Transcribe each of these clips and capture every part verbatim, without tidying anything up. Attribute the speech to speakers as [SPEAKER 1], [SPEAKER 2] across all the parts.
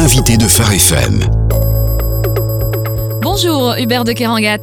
[SPEAKER 1] l'invité de Phare F M.
[SPEAKER 2] Bonjour Hubert de Kerangat.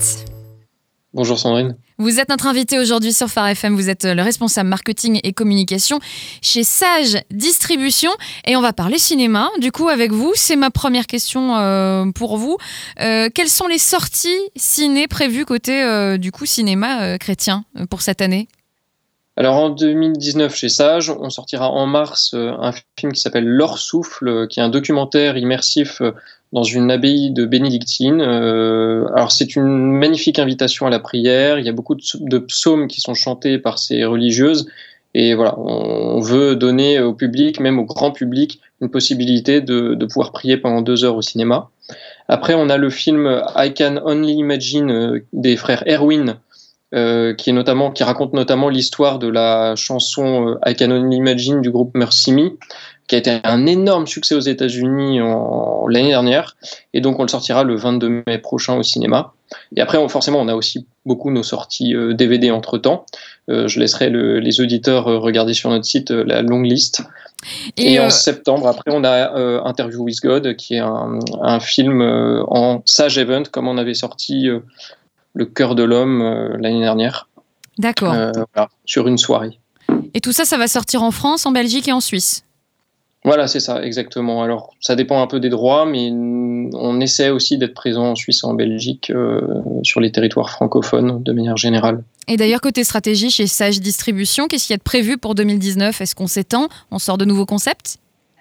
[SPEAKER 3] Bonjour Sandrine.
[SPEAKER 2] Vous êtes notre invité aujourd'hui sur Phare F M. Vous êtes le responsable marketing et communication chez Sage Distribution et on va parler cinéma. Du coup, avec vous, c'est ma première question euh, pour vous. Euh, quelles sont les sorties ciné prévues côté euh, du coup cinéma euh, chrétien euh, pour cette année ?
[SPEAKER 3] Alors en deux mille dix-neuf chez Sage, on sortira en mars euh, un film qui s'appelle L'Or Souffle, euh, qui est un documentaire immersif euh, dans une abbaye de bénédictines. Euh, alors c'est une magnifique invitation à la prière, il y a beaucoup de, de psaumes qui sont chantés par ces religieuses, et voilà, on veut donner au public, même au grand public, une possibilité de, de pouvoir prier pendant deux heures au cinéma. Après on a le film I Can Only Imagine euh, des frères Erwin, Euh, qui est notamment, qui raconte notamment l'histoire de la chanson euh, I Can Only Imagine du groupe Mercy Me, qui a été un énorme succès aux États-Unis en, l'année dernière, et donc on le sortira le vingt-deux mai prochain au cinéma. Et après, on, forcément, on a aussi beaucoup nos sorties euh, D V D entre-temps. Euh, je laisserai le, les auditeurs euh, regarder sur notre site euh, la longue liste. Et, et euh... en septembre, après, on a euh, Interview with God, qui est un, un film euh, en Sage Event, comme on avait sorti euh, Le cœur de l'homme euh, l'année dernière.
[SPEAKER 2] D'accord.
[SPEAKER 3] Euh, voilà, sur une soirée.
[SPEAKER 2] Et tout ça, ça va sortir en France, en Belgique et en Suisse.
[SPEAKER 3] Voilà, c'est ça, exactement. Alors, ça dépend un peu des droits, mais on essaie aussi d'être présent en Suisse et en Belgique, euh, sur les territoires francophones, de manière générale.
[SPEAKER 2] Et d'ailleurs, côté stratégie, chez Sage Distribution, qu'est-ce qu'il y a de prévu pour deux mille dix-neuf ? Est-ce qu'on s'étend ? On sort de nouveaux concepts ?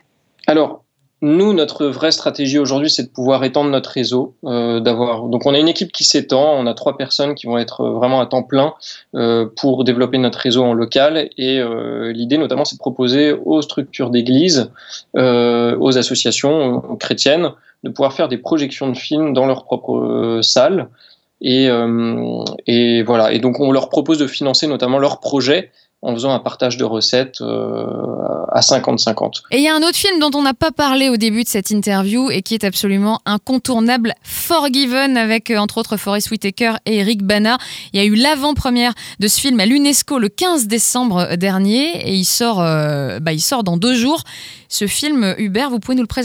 [SPEAKER 3] Alors, nous, notre vraie stratégie aujourd'hui, c'est de pouvoir étendre notre réseau, euh, d'avoir. Donc, on a une équipe qui s'étend. On a trois personnes qui vont être vraiment à temps plein euh, pour développer notre réseau en local. Et euh, l'idée, notamment, c'est de proposer aux structures d'église, euh, aux associations aux chrétiennes, de pouvoir faire des projections de films dans leur propre euh, salle. Et, euh, et voilà. Et donc, on leur propose de financer notamment leurs projets en faisant un partage de recettes euh, à cinquante cinquante.
[SPEAKER 2] Et il y a un autre film dont on n'a pas parlé au début de cette interview et qui est absolument incontournable, Forgiven, avec entre autres Forest Whitaker et Eric Bana. Il y a eu l'avant-première de ce film à l'UNESCO le quinze décembre dernier et il sort, euh, bah, il sort dans deux jours. Ce film, Hubert, vous pouvez nous le présenter ?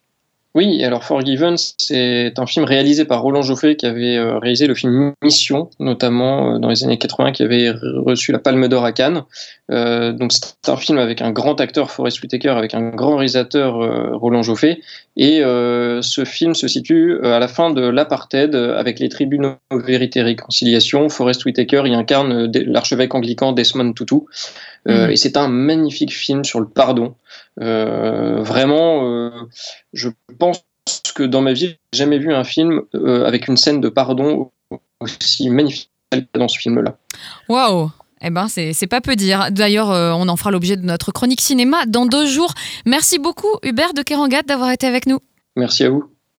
[SPEAKER 3] Oui, alors Forgiven, c'est un film réalisé par Roland Joffé qui avait euh, réalisé le film Mission, notamment euh, dans les années quatre-vingts, qui avait reçu la Palme d'Or à Cannes. Euh, donc c'est un film avec un grand acteur, Forest Whitaker, avec un grand réalisateur, euh, Roland Joffé. Et euh, ce film se situe euh, à la fin de l'apartheid, euh, avec les tribunaux Vérité et Réconciliation. Forest Whitaker y incarne euh, l'archevêque anglican Desmond Tutu. Euh, mmh. Et c'est un magnifique film sur le pardon. Euh, vraiment, euh, je pense que dans ma vie, j'ai jamais vu un film euh, avec une scène de pardon aussi magnifique que dans ce film-là.
[SPEAKER 2] Waouh! Eh ben, c'est, c'est pas peu dire. D'ailleurs, euh, on en fera l'objet de notre chronique cinéma dans deux jours. Merci beaucoup, Hubert de Kerangat, d'avoir été avec nous.
[SPEAKER 3] Merci à vous.